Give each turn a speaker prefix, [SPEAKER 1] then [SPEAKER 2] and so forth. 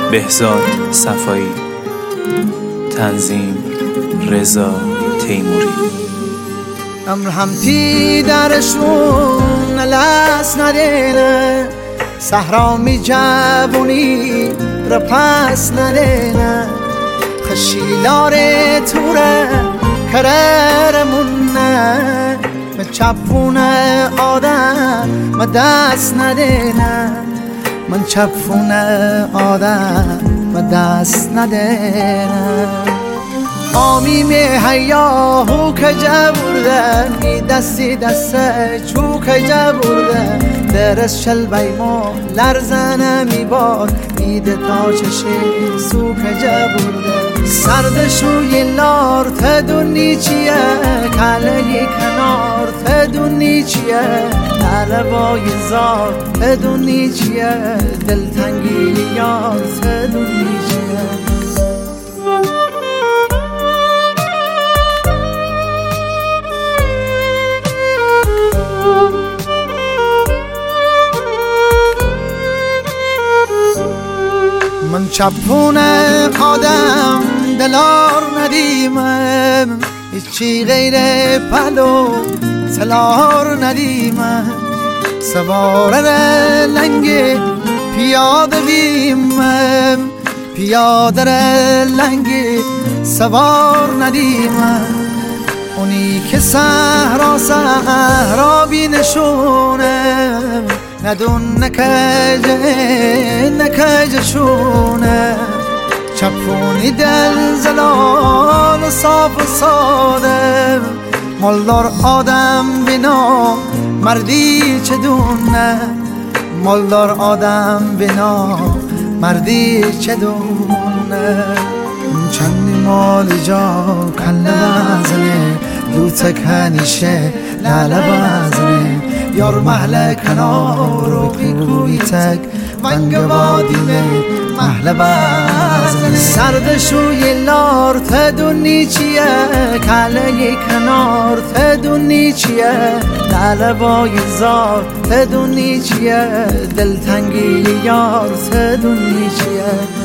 [SPEAKER 1] بهزاد صفایی، تنظیم رضا تیموری.
[SPEAKER 2] امر هم پی درشون لس ندینه، صحرا می جوونی را پس ندینه، خشیلار توره کررمونه، به چپون آدم ما دست ندینه، من چپون آدم ما دست ندینه. آمیم حیاهو که جبورده، می دستی دسته چو که جبورده، درست شل بیمو لرزنه می بار، میده تا چشی سو که جبورده. سردشوی لار تدونی چیه، کلهی کنار تدونی چیه، طلبای زار تدونی چیه، دلتنگی یار تدونی چیه. من چپون آدم دلار ندیمم، هیچی غیر پلو تلار ندیمم، سوار لنگ پیاده بیمم، پیاده لنگ سوار ندیمم. اونی که صحرا صحرا بی نشونم، ندون نکجه شونه، چپونی دل زلال و صاف و ساده، مالدار آدم بنا مردی چه دونه، مالدار آدم بنا مردی چه دونه. چندی مال جا کله بزنه، دوتک هنیشه لاله بزنه، یار محل کنار و بیکوی تک ونگ وادیمه محل بزنه. سردشوی لار تدونی چیه، کله کنار تدونی چیه، طلبای زار تدونی چیه، دلتنگی یار تدونی چیه.